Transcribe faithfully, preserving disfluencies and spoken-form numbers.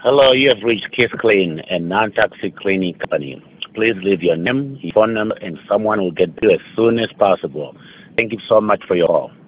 Hello, you have reached Kiss Clean, a non-toxic cleaning company. Please leave your name, your phone number, and someone will get to you as soon as possible. Thank you so much for your call.